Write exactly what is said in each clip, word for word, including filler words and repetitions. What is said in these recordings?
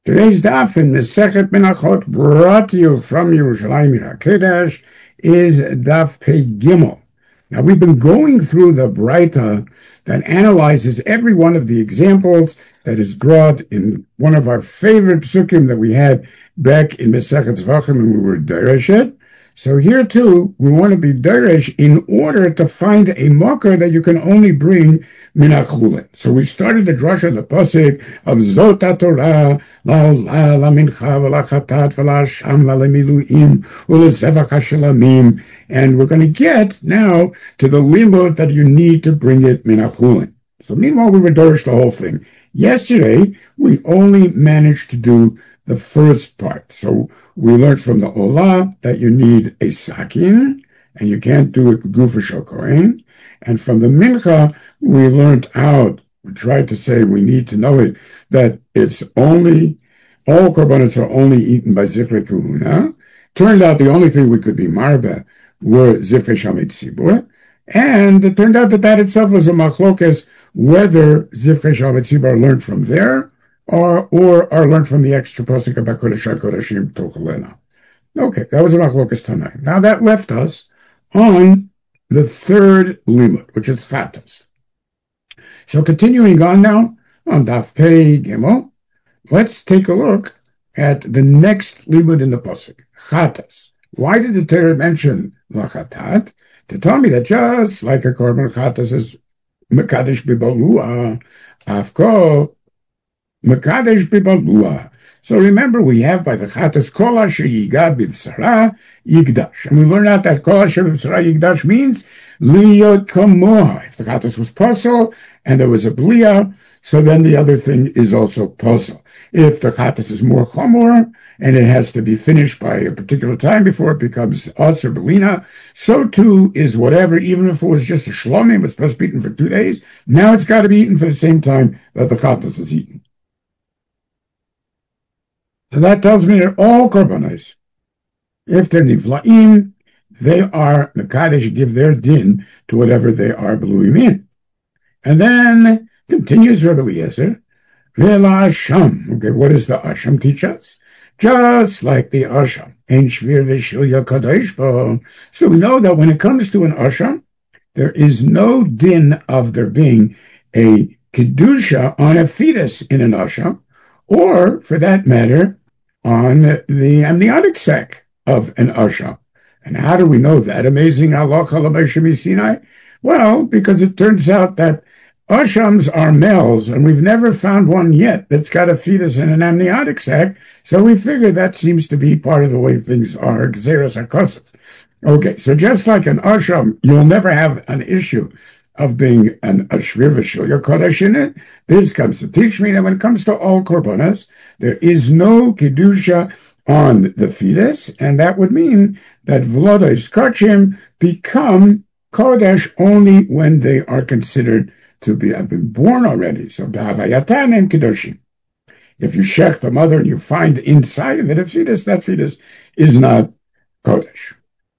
Today's daf in Masechet Menachot, brought to you from Yerushalayim HaKodesh, is daf Pei Gimel. Now, we've been going through the Braita that analyzes every one of the examples that is brought in one of our favorite psukim that we had back in Masechet Zvachim when we were Dereshet. So here too, we want to be Deresh in order to find a mocker that you can only bring minachulin. So we started the drasha, the pasuk of Zot HaTorah, la'olah, la'mincha, v'la'chatat, v'la'asham, v'la'miluim, v'la'zevach ha'shalamim. And we're going to get now to the limud that you need to bring it minachulin. So meanwhile, we were Deresh the whole thing. Yesterday, we only managed to do the first part. So we learned from the Olah that you need a sakin, and you can't do it gufa shokoin. And from the Mincha, we learned out, we tried to say we need to know it, that it's only, all korbanos are only eaten by Zifrei Kahuna. Turned out the only thing we could be marba were Zifrei Shamit Tzibur. And it turned out that that itself was a machlokes, whether Zifrei Shamit Tzibur learned from there, or or are learned from the extra pasuk about Kodesh HaKodeshim Tochalena. Okay, that was a machlokas Tanai. Now that left us on the third limud, which is chatas. So continuing on now, on Daf Pei Gimel, let's take a look at the next limud in the pasuk, chatas. Why did the Torah mention lachatat? To tell me that just like a korban chatas is mekadesh bibalua, afko, Mekadesh bibalua. So remember, we have by the chatas kol asher yigad b'vsara yigdash, and we learn out that kol asher b'vsara yigdash means liyot kamoha. If the chatas was puzzle and there was a blia, so then the other thing is also puzzle. If the chatas is more chamor and it has to be finished by a particular time before it becomes aser belina, so too is whatever. Even if it was just a shlomim, it's supposed to be eaten for two days. Now it's got to be eaten for the same time that the chatas is eaten. So that tells me they're all korbanos. If they're nivlaim, they are mekadesh, give their din to whatever they are beluim in. And then continues Rabbi Eliezer, v'la asham. Okay, what does the asham teach us? Just like the asham, ein shvir v'shilya kadosh bo. So we know that when it comes to an asham, there is no din of there being a kedusha on a fetus in an asham, or, for that matter, on the amniotic sac of an asham. And how do we know that? Amazing halacha l'Moshe Sinai? Well, because it turns out that ashams are males, and we've never found one yet that's got a fetus in an amniotic sac, so we figure that seems to be part of the way things are, gzeras hakosef. Okay, so just like an asham, you'll never have an issue of being an ashvir v'shilya kodesh in it. This comes to teach me that when it comes to all korbanos, there is no kedusha on the fetus, and that would mean that v'lodos kachim become kodesh only when they are considered to be have been born already. So b'havayatan and kedoshim. If you shech the mother and you find inside of it a fetus, that fetus is not kodesh.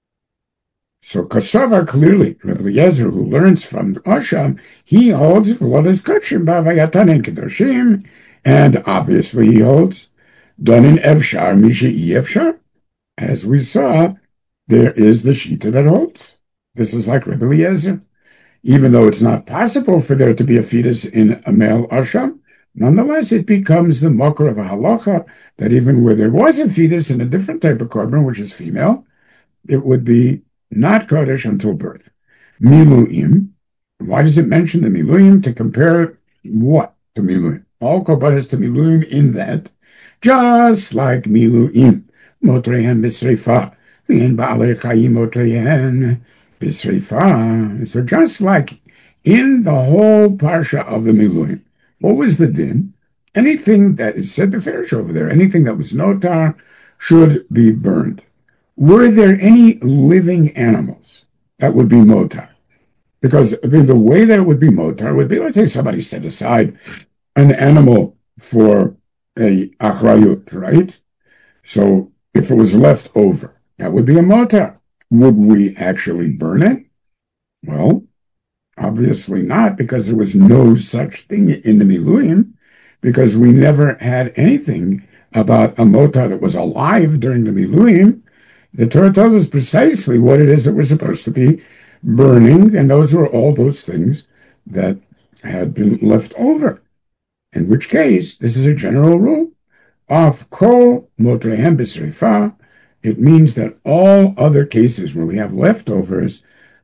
So Kasavar clearly, Rabbi Eliezer, who learns from Asham, he holds what is Kachim Bavayatan and Kedoshim, and obviously he holds done in Evshar, Misha'i Evshar. As we saw, there is the Shita that holds. This is like Rabbi Eliezer. Even though it's not possible for there to be a fetus in a male Asham, nonetheless it becomes the mocker of a halacha that even where there was a fetus in a different type of korban, which is female, it would be not kodesh until birth. Miluim. Why does it mention the miluim? To compare what to miluim? All korbanos to miluim in that, just like miluim, motrehen b'sreifa, v'en ba'alei chayim motrehen b'sreifa. So just like in the whole parsha of the miluim, what was the din? Anything that is said beferish over there, anything that was notar, should be burned. Were there any living animals that would be motar? Because I mean, the way that it would be motar would be, let's say somebody set aside an animal for a achrayut, right? So if it was left over, that would be a motar. Would we actually burn it? Well, obviously not, because there was no such thing in the miluim, because we never had anything about a motar that was alive during the Miluim, the Torah tells us precisely what it is that we're supposed to be burning, and those were all those things that had been left over. In which case, this is a general rule of kol motrehem b'srifa. It means that all other cases where we have leftovers,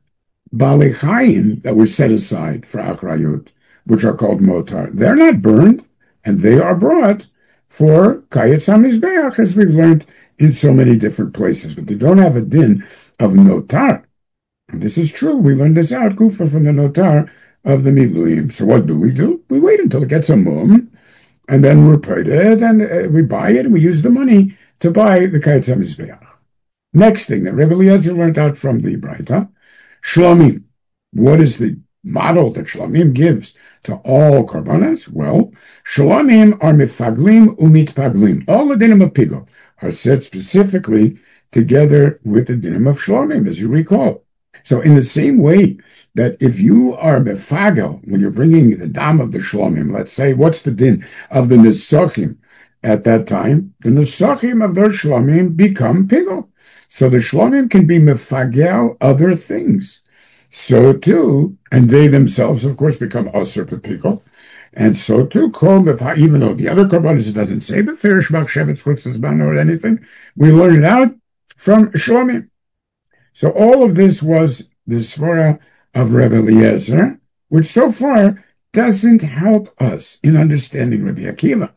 Baalei Chayim, that were set aside for achrayut, which are called motar, they're not burned, and they are brought for kayetz hamizbeach, as we've learned in so many different places. But they don't have a din of notar. And this is true. We learned this out, Kufa, from the notar of the Miluim. So what do we do? We wait until it gets a mum, and then we pay it, and uh, we buy it, and we use the money to buy the kayetz hamizbeach. Next thing that Rebbe Eliezer learned out from the Braita, Shlomim. What is the model that Shlomim gives to all korbanos? Well, Shlomim are mifaglim umitpaglim. All the dinim of pigo are said specifically together with the dinim of Shlomim, as you recall. So in the same way that if you are mefagel, when you're bringing the dam of the Shlomim, let's say, what's the din of the Nesachim at that time? The Nesachim of those Shlomim become pigo. So the Shlomim can be mefagel other things. So too, and they themselves, of course, become aser pepiko. And so too, kol even though the other korbanos it doesn't say, but ferish machshevet chutzes or anything, we learn it out from Shlomim. So all of this was the svara of Rebbe Eliezer, which so far doesn't help us in understanding Rabbi Akiva.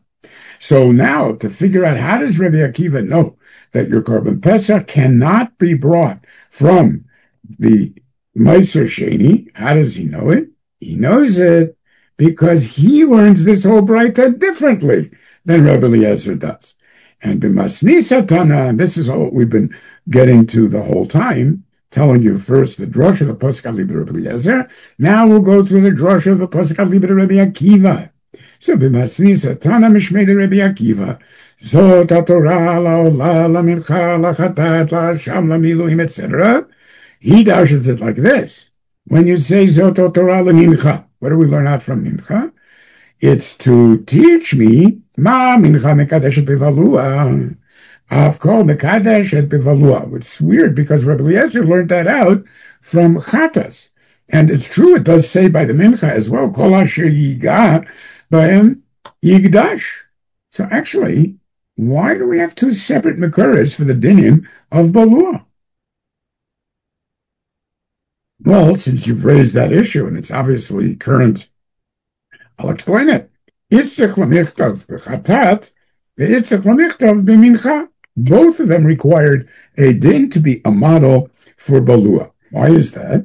So now, to figure out how does Rabbi Akiva know that your korban pesach cannot be brought from the Meiser Sheni, how does he know it? He knows it because he learns this whole Braita differently than Rebbe Eliezer does. And b'masnis hatana, this is all we've been getting to the whole time, telling you first the drush of the Pasuk Liber Rebbe Eliezer. Now we'll go through the drush of the Pasuk Liber Rebbe Akiva. So b'masnis hatana mishmei Rebbe Akiva. Zot haTorah la'olah la'mincha la'chatat la'asham la'miluim, et cetera. He dashes it like this. When you say Zot haTorah la'mincha, what do we learn out from mincha? It's to teach me Ma mincha mekadeshet bevalua. I've called mekadeshet bevalua. It's weird because Rebbe Eliezer learned that out from chatas. And it's true, it does say by the mincha as well, kol asher yiga b'hem yigdash. So actually, why do we have two separate mekuros for the dinim of balua? Well, since you've raised that issue, and it's obviously current, I'll explain it. Itzich l'michtav b'chatat, v'itzich l'michtav b'mincha. Both of them required a din to be a model for balua. Why is that?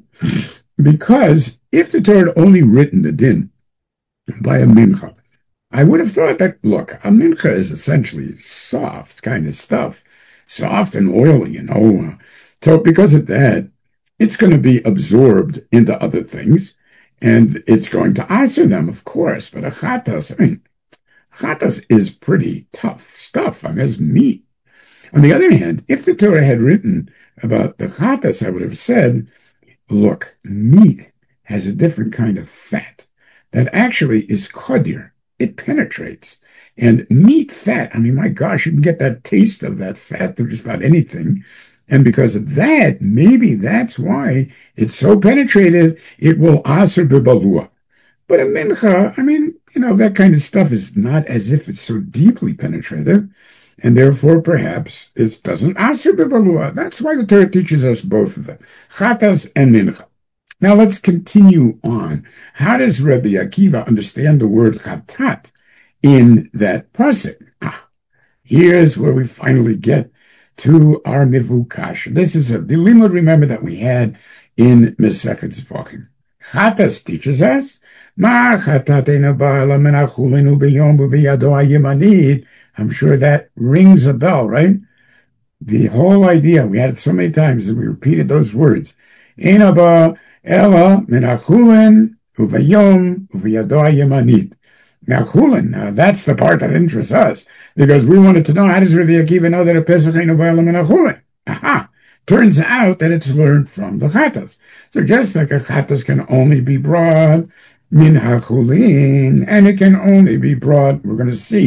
Because if the Torah had only written the din by a mincha, I would have thought that, look, a mincha is essentially soft kind of stuff, soft and oily, you know. So because of that, it's going to be absorbed into other things, and it's going to answer them, of course. But a chatas, I mean, chatas is pretty tough stuff. I mean, it's meat. On the other hand, if the Torah had written about the chatas, I would have said, look, meat has a different kind of fat that actually is kodir. It penetrates. And meat fat, I mean, my gosh, you can get that taste of that fat through just about anything. And because of that, maybe that's why it's so penetrative, it will aser b'balua. But a mincha, I mean, you know, that kind of stuff is not as if it's so deeply penetrative, and therefore perhaps it doesn't aser b'balua. That's why the Torah teaches us both of them, chatas and mincha. Now let's continue on. How does Rabbi Akiva understand the word chatat in that pasuk? Ah, here's where we finally get to our mivukash. This is a limud, remember, that we had in Mesechet Zvachim. Chatas teaches us, Ma chatatena ba'ala menachulenu b'yom b'yado hayemanid. I'm sure that rings a bell, right? The whole idea, we had it so many times that we repeated those words. Ena ba ela menachulen uvayom uv'yado hayemanid. Now, chulin, now that's the part that interests us, because we wanted to know, how does Rabbi Akiva know that a Pesach ain't a ba'alam and a chulin? Aha! Turns out that it's learned from the chatas. So just like a chatas can only be brought min hachulin, and it can only be brought, we're going to see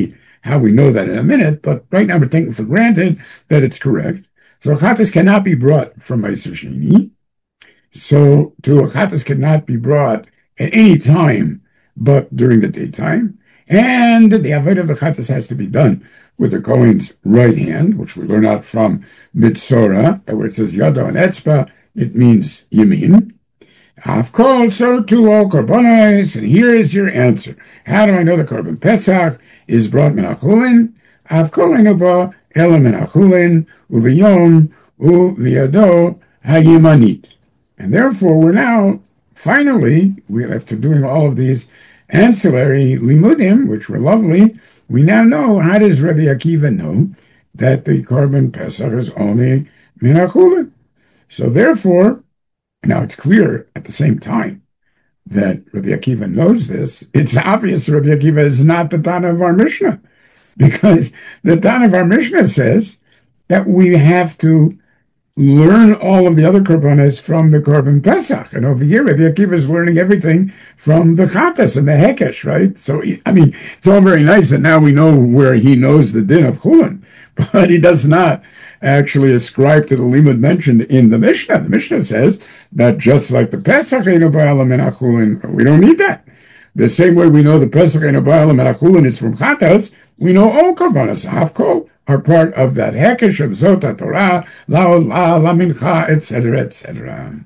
how we know that in a minute, but right now we're taking for granted that it's correct. So a chatas cannot be brought from Meiser Sheni. So to a chatas cannot be brought at any time but during the daytime. And the avodah of the chatas has to be done with the Kohen's right hand, which we learn out from Mitzora, where it says Yado and Etzba, it means Yamin. I've called, so to all korbanos, and here is your answer. How do I know the korban Pesach is brought menachulin? I've called Enoba, Ela menachulin, uviyom, uviyado, hayimanit. And therefore, we're now, finally, we after doing all of these ancillary limudim, which were lovely, we now know, how does Rabbi Akiva know that the korban Pesach is only menachulin? So therefore, now it's clear at the same time that Rabbi Akiva knows this. It's obvious Rabbi Akiva is not the Tana of our Mishnah, because the Tana of our Mishnah says that we have to learn all of the other korbanos from the korban Pesach. And over here, Rabbi Akiva is learning everything from the chatas and the hekesh, right? So, I mean, it's all very nice that now we know where he knows the din of chulin, but he does not actually ascribe to the limud mentioned in the Mishnah. The Mishnah says that just like the Pesach eino ba'ala min chulin, we don't need that. The same way we know the Pesach eino ba'ala min chulin is from chatas, we know all korbanos hafkol are part of that hekesh of Zot Torah, la la la mincha, et cetera, et cetera.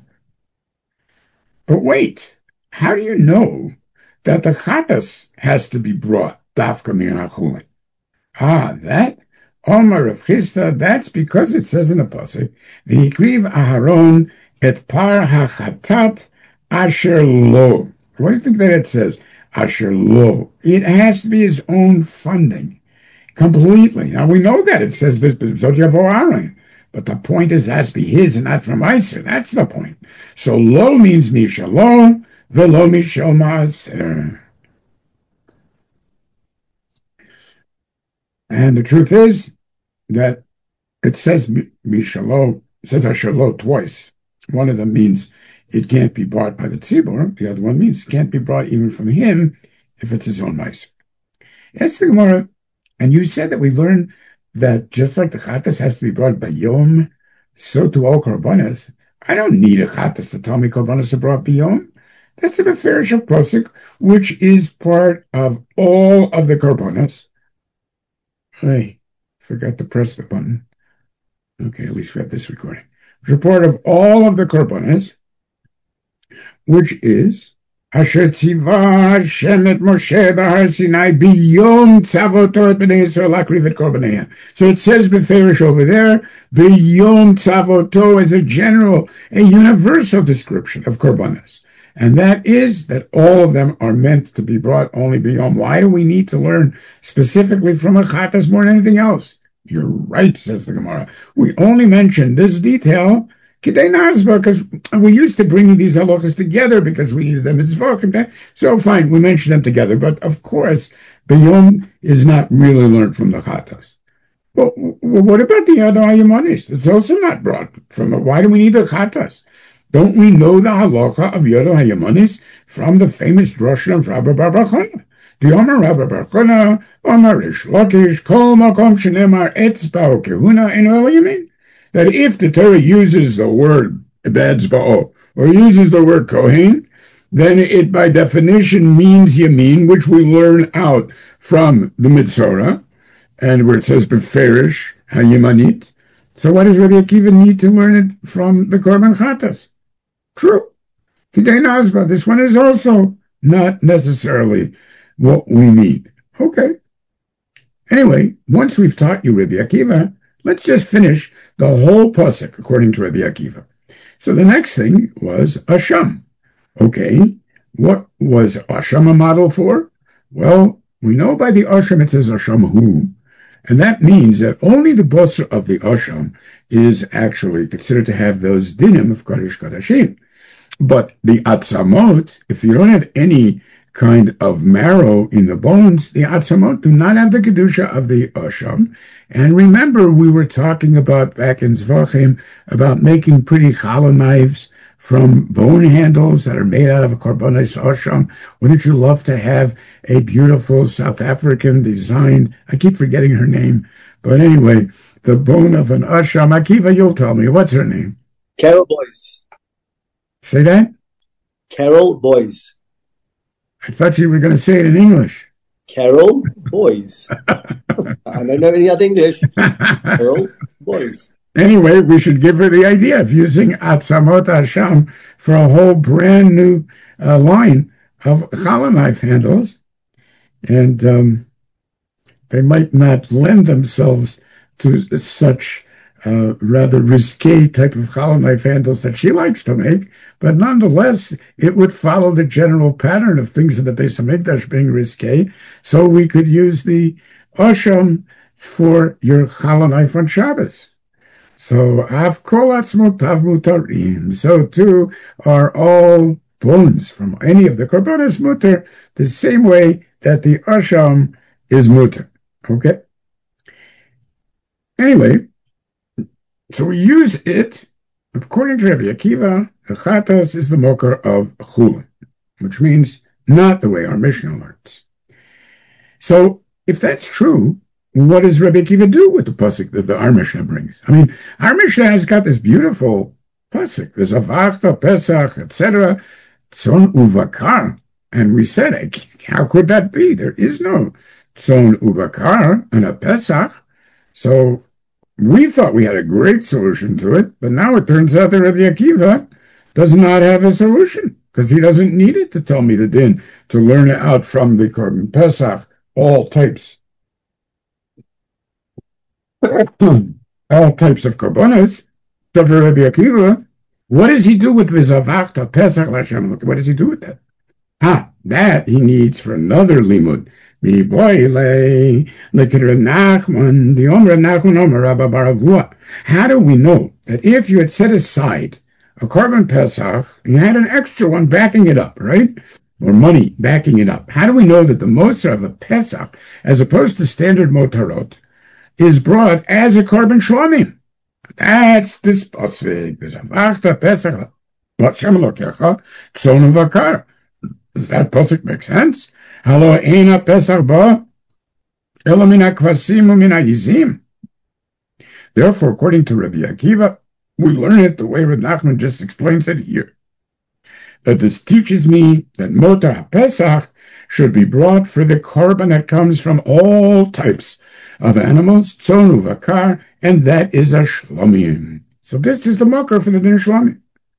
But wait, how do you know that the chatas has to be brought dafka min chulin? Ah, that Omar of Chisda, that's because it says in the pasuk, "V'hikriv Aharon et par hachatat asher lo." What do you think that it says? Asher lo. It has to be his own funding. Completely. Now we know that it says this, but the point is it has to be his and not from Meiser. That's the point. So lo means mishalom, velo mishal maaser. And the truth is that it says mishalom, it says ashalom twice. One of them means it can't be bought by the tzibur. The other one means it can't be brought even from him if it's his own Meiser. That's the Gemara. And you said that we learned that just like the chatas has to be brought by Yom, so to all korbanos. I don't need a chatas to tell me korbanos are brought by Yom. That's a beferish of posuk, which is part of all of the korbanos. Hey, forgot to press the button. Okay, at least we have this recording. Which is part of all of the korbanos, which is Asher tziva Hashem et Moshe b'Har Sinai biyom tzavoto et b'nei Yisrael lakriv et korbaneim. So it says beferish over there, biyom tzavoto is a general, a universal description of korbanos. And that is that all of them are meant to be brought only biyom. Why do we need to learn specifically from a chatas more than anything else? You're right, says the Gemara. We only mention this detail Kidei Nazba, because we used to bring these halachas together because we needed them mitzvah. So fine, we mentioned them together. But of course, Biyom is not really learned from the chatas. Well, what about the Yado HaYamanis? It's also not brought from it. Why do we need the chatas? Don't we know the halacha of Yado HaYamanis from the famous drasha of Rabbi Bar Bar Chana? The Omer Rabbi Bar Chana, Omer Rish Lakish, Kol Makom Shenemar Etzba Kehuna in Oel Yamin. That if the Torah uses the word Etzba'o or uses the word Kohen, then it by definition means Yamin, which we learn out from the Mitzora, and where it says Beferish HaYamanit. So why does Rabbi Akiva need to learn it from the Korban Chatas? True. Kidei Nazba, this one is also not necessarily what we need. Okay. Anyway, once we've taught you Rabbi Akiva, let's just finish the whole pasuk according to Rabbi Akiva. So the next thing was Asham. Okay, what was Asham a model for? Well, we know by the Asham it says Asham Hu, and that means that only the basar of the Asham is actually considered to have those dinim of Kodesh Kodashim. But the Atzamot, if you don't have any kind of marrow in the bones, the Atzamot do not have the Kedusha of the Asham. And remember, we were talking about back in Zvachim about making pretty challah knives from bone handles that are made out of Korbanos Asham. Wouldn't you love to have a beautiful South African designed, I keep forgetting her name, but anyway, the bone of an Asham. Akiva, you'll tell me, what's her name? Carol Boyce. Say that? Carol Boyce. I thought you were going to say it in English. Carol Boyce. I don't know any other English. Carol Boyce. Anyway, we should give her the idea of using Atzamot Asham for a whole brand new uh, line of challah knife handles. And um, they might not lend themselves to such uh, rather risque type of challah knife handles that she likes to make, but nonetheless, it would follow the general pattern of things in the Beis HaMikdash being risque, so we could use the Asham for your challah knife on Shabbos. So, Av kol atzmotav mutarim. So, too, are all bones from any of the korbanos mutar, the same way that the asham is mutar. Okay? Anyway, so we use it, according to Rabbi Akiva, the chatas is the mokar of chulin, which means not the way our Mishnah learns. So, if that's true, what does Rabbi Akiva do with the pasuk that the our Mishnah brings? I mean, our Mishnah has got this beautiful pasuk. There's avachta, pesach, et cetera, tzon uvakar, and we said, how could that be? There is no tzon uvakar and a pesach. So we thought we had a great solution to it, but now it turns out that Rabbi Akiva does not have a solution because he doesn't need it to tell me the din to learn it out from the korban pesach, all types. all types of korbanos. So for Rabbi Akiva, what does he do with V'zavachta Pesach L'Hashem? What does he do with that? Ah, that he needs for another limud. How do we know that if you had set aside a korban Pesach, you had an extra one backing it up, right? Or money backing it up? How do we know that the moser of a Pesach, as opposed to standard motarot, is brought as a korban shlomim? That's this pasuk. V'zavachta Pesach L'Hashem Elokecha tzon uvakar. Does that pasuk make sense? Halo eina Pesach ba elo min hakvasim u'min ha'yizim. Therefore, according to Rabbi Akiva, we learn it the way Rabbi Nachman just explains it here. That this teaches me that Motar HaPesach should be brought for the korban that comes from all types of animals, tzon uvakar, and that is a shlomim. So this is the makar for the din shlomim.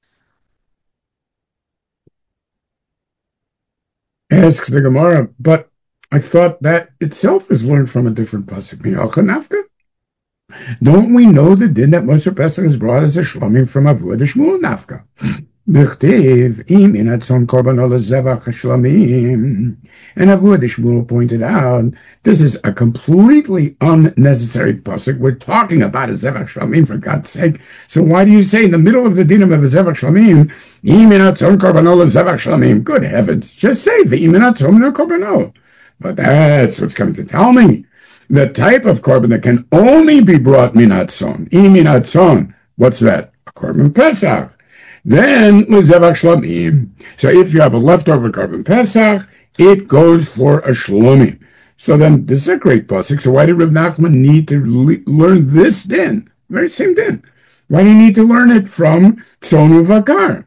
Asks the Gemara, but I thought that itself is learned from a different pasuk. Mi'alcha nafka? Don't we know the din that Moser Pesach is brought as a shlomim from Avua de Shmuel nafka? D'chtiv im in atzon korban ol zevach shlomim. And Avua de Shmuel pointed out, this is a completely unnecessary pasuk. We're talking about a zevach shlomim, for God's sake. So why do you say in the middle of the dinim of a zevach shlomim, im in atzon korban ol zevach shlomim? Good heavens, just say the im in atzon korban ol. But that's what's coming to tell me. The type of korban that can only be brought minatzon, im minatzon. What's that? A korban pesach. Then l'zevach shlomim. So if you have a leftover korban pesach, it goes for a shlomim. So then this is a great pasuk. So why did Reb Nachman need to le- learn this din? Very same din. Why do you need to learn it from tzon uvakar?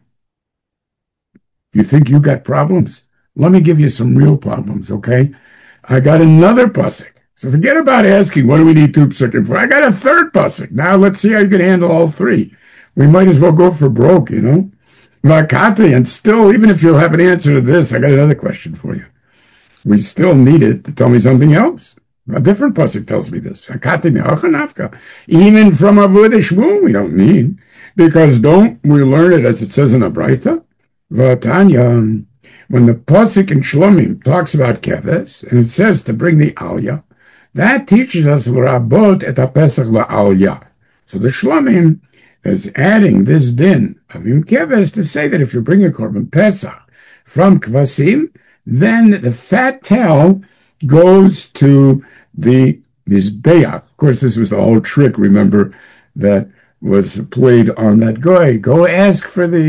You think you got problems? Let me give you some real problems, okay? I got another pasuk. So forget about asking, what do we need two psukim for? I got a third pasuk. Now let's see how you can handle all three. We might as well go for broke, you know? Vakati, and still, even if you'll have an answer to this, I got another question for you. We still need it to tell me something else. A different pasuk tells me this. Vakati me'achanafka. Even from Avua de Shmuel, we don't need. Because don't we learn it as it says in a Braita? Vatanya, when the pasuk in Shlomim talks about keves, and it says to bring the aliyah, that teaches us l'rabot et ha-pesach la'aliyah. So the Shlomim is adding this din of Yom Keves to say that if you bring a korban pesach from kvasim, then the fat tail goes to the mizbeach. Of course, this was the whole trick, remember, that was played on that guy. Go ask for the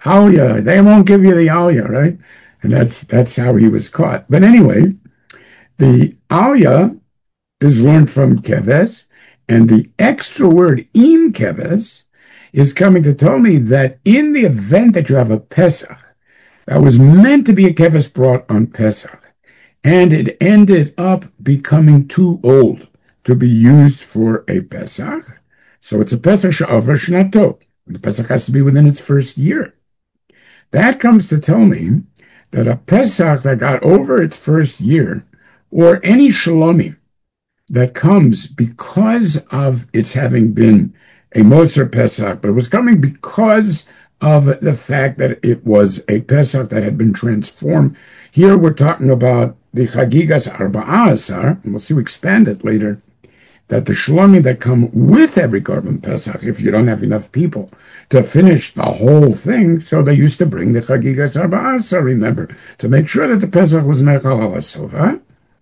Aliyah. They won't give you the Aliyah, right? And that's that's how he was caught. But anyway, the Aliyah is learned from Keves, and the extra word im Keves is coming to tell me that in the event that you have a Pesach that was meant to be a Keves brought on Pesach, and it ended up becoming too old to be used for a Pesach, so it's a Pesach she'avar shnato. The Pesach has to be within its first year. That comes to tell me that a Pesach that got over its first year, or any shalomim that comes because of its having been a Moser Pesach, but it was coming because of the fact that it was a Pesach that had been transformed. Here we're talking about the Chagigas Arba'ah Asar, and we'll see we expand it later, that the shalomim that come with every Korban Pesach, if you don't have enough people to finish the whole thing, so they used to bring the Chagigas Arba'ah Asar, remember, to make sure that the Pesach was Mechal al Asova.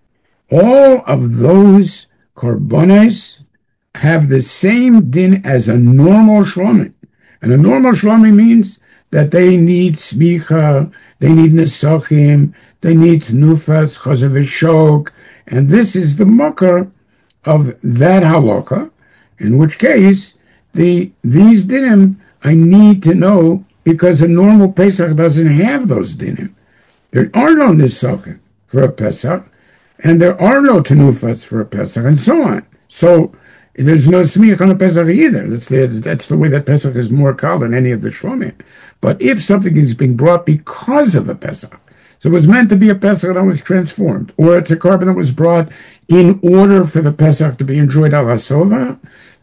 All of those Korbanos have the same din as a normal shlomim. And a normal shlomim means that they need smicha, they need nesachim, they need nufas, chazav v'shok, and this is the makar of that halacha, in which case the these dinim I need to know because a normal Pesach doesn't have those dinim. There are no nesachim for a Pesach, and there are no tenufas for a Pesach, and so on. So there's no smich on a Pesach either. That's the, that's the way that Pesach is more kal than any of the shlomim. But if something is being brought because of a Pesach, so it was meant to be a Pesach that was transformed, or it's a korban that was brought in order for the Pesach to be enjoyed al hasova,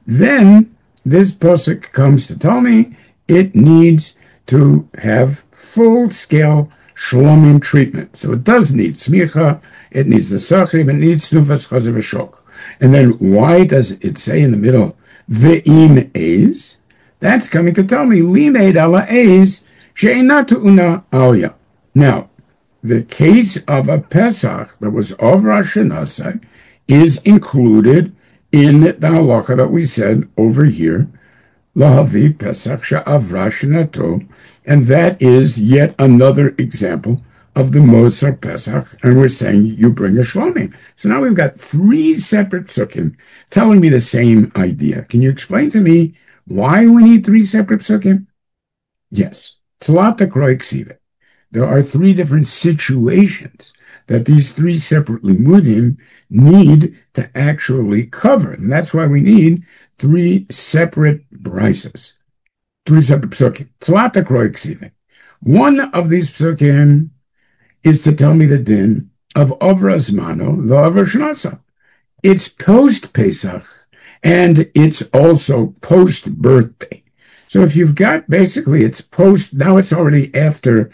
then this Pesach comes to tell me it needs to have full-scale shlomim treatment. So it does need smicha, it needs the sachim, it needs nufas chazav v'shok. And then why does it say in the middle, ve'im eis? That's coming to tell me, limeid ala eis, she'ena tu'una aliyah. Now, the case of a Pesach that was of Rosh Hashanah is included in the halacha that we said over here, lahavi Pesach she'avra shnato, and that is yet another example of the Moser Pesach, and we're saying you bring a shlomim. So now we've got three separate psukim telling me the same idea. Can you explain to me why we need three separate psukim? Yes. Tlat Akro Ksiva. There are three different situations that these three separate limudim need to actually cover. And that's why we need three separate brises, three separate psukim. Tlat Akro Ksiva. One of these psukim is to tell me the din of Avra Zmano, the Avra Shnasa. It's post-Pesach, and it's also post-birthday. So if you've got, basically, it's post, now it's already after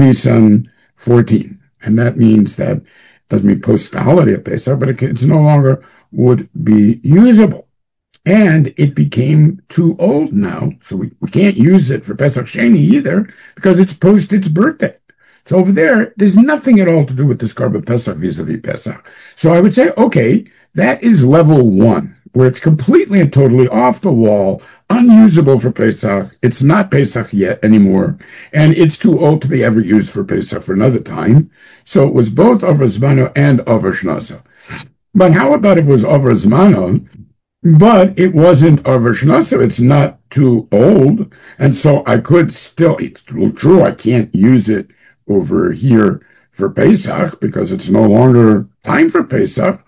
Nisan fourteen, and that means that, doesn't mean post the holiday of Pesach, but it, it's no longer would be usable. And it became too old now, so we, we can't use it for Pesach Sheni either, because it's post its birthday. So over there, there's nothing at all to do with this Korban Pesach vis-a-vis Pesach. So I would say, okay, that is level one, where it's completely and totally off the wall, unusable for Pesach. It's not Pesach yet anymore, and it's too old to be ever used for Pesach for another time. So it was both Avra Zmano and Avra Shnasa. But how about if it was Avra Zmano, but it wasn't Avra Shnasa? It's not too old, and so I could still, it's true, I can't use it over here for Pesach because it's no longer time for Pesach,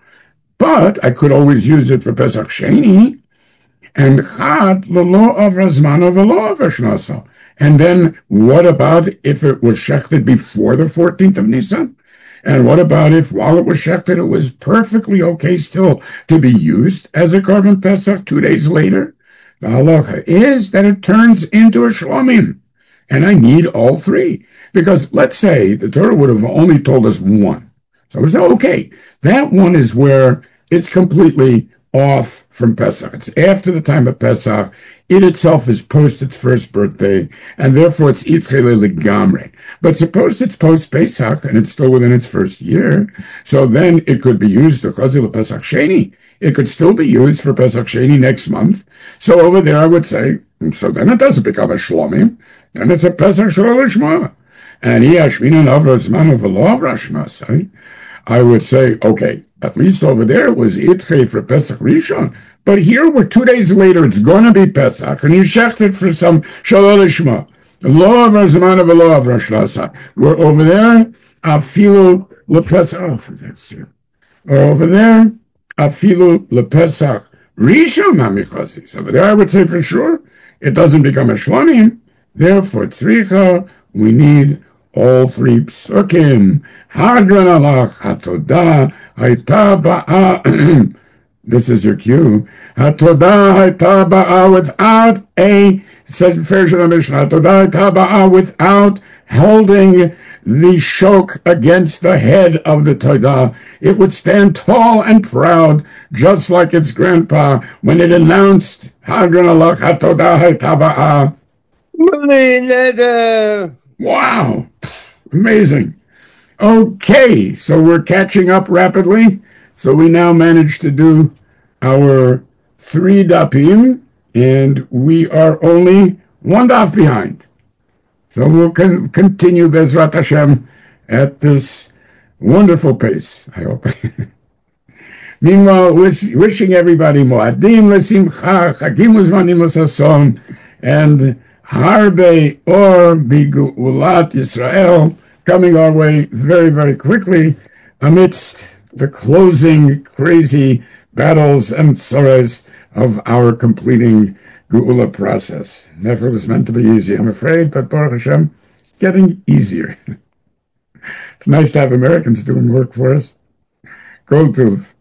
but I could always use it for Pesach Sheni, and Chad L'lo Avra Zmano V'lo Avra Shnasa. And then what about if it was shechted before the fourteenth of Nisan? And what about if while it was shechted it was perfectly okay still to be used as a Korban Pesach two days later? The halacha is that it turns into a shlomim. And I need all three. Because let's say the Torah would have only told us one. So I would say, okay, that one is where it's completely off from Pesach. It's after the time of Pesach. It itself is post its first birthday, and therefore it's Itchele Legamre. But suppose it's post Pesach, and it's still within its first year, so then it could be used to Chazil Pesach Sheni. it could still be used for Pesach Sheni next month. So over there I would say, so then it doesn't become a Shlomim, then it's a Pesach Shor Lishma. And he Ashminan Avrazman of Rashma. I would say, okay, at least over there it was Itche for Pesach Rishon. But here we're two days later, it's going to be Pesach, and you shechted for some Shalol Lishma. Lo Avrazman of Lo Avrashlasa. We're over there, Afilu LePesach. Oh, that's it. Or over there, Afilu LePesach Rishon Mamichazis. Over there I would say for sure, it doesn't become a Shlomim. Therefore, Tzricha, we need all three psukim. Hadran alach hatodah hayta ba'a. This is your cue. Hatodah hayta ba'a without a, it says in Fershon Mishnah, hatodah hayta ba'a without holding the shok against the head of the todah. It would stand tall and proud, just like its grandpa when it announced Hadran alach hatodah hayta ba'a. Wow, amazing. Okay, so we're catching up rapidly. So we now managed to do our three dapim, and we are only one daf behind. So we'll con- continue Bezrat Hashem at this wonderful pace, I hope. Meanwhile, wish, wishing everybody Moadim L'Simcha, Chagim Uzmanim L'Sason, and Harbe or Bigulat Yisrael coming our way very, very quickly amidst the closing crazy battles and sorrows of our completing Geula process. Never was meant to be easy, I'm afraid, but Baruch Hashem, getting easier. It's nice to have Americans doing work for us. Go to